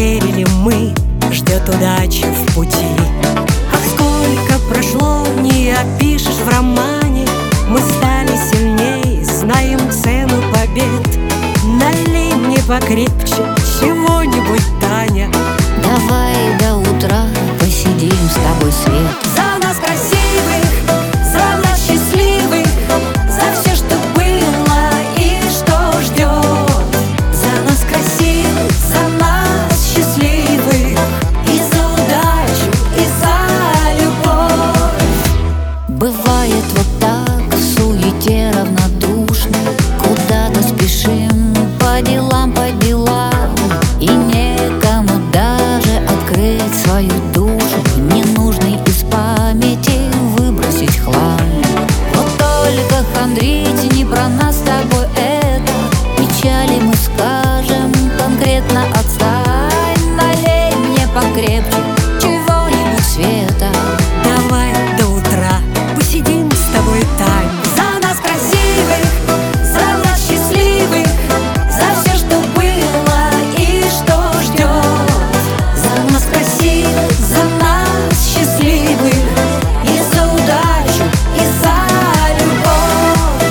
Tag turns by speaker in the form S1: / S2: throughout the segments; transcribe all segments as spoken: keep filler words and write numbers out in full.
S1: верили мы, ждет удача в пути. Ах, сколько прошло, не опишешь в романе. Мы стали сильней, знаем цену побед. Налей мне покрепче чего-нибудь, Таня.
S2: Давай до утра посидим с тобой, Свет.
S1: За нас красивых, за нас счастливых, за все, что было и что ждет. За нас красивых, за нас счастливых, и за удачу, и за любовь.
S2: Бывает вот так, в суете равнодушно, куда-то спешим по делам, по делам, и некому даже открыть свою душу, ненужный из памяти выбросить хлам. Вот только хандрить не про нас с тобой это, печали мы скажем конкретно отстань. Налей мне покрепче чего-нибудь, Света.
S1: Давай до утра посидим с тобой, Тань. За нас красивых, за нас счастливых, за все, что было и что ждет. За нас красивых, за нас счастливых, и за удачу, и за любовь.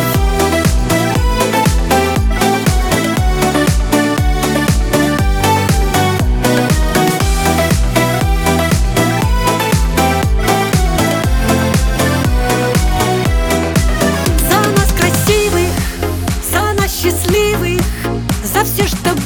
S1: За нас красивых, за нас счастливых, за все, что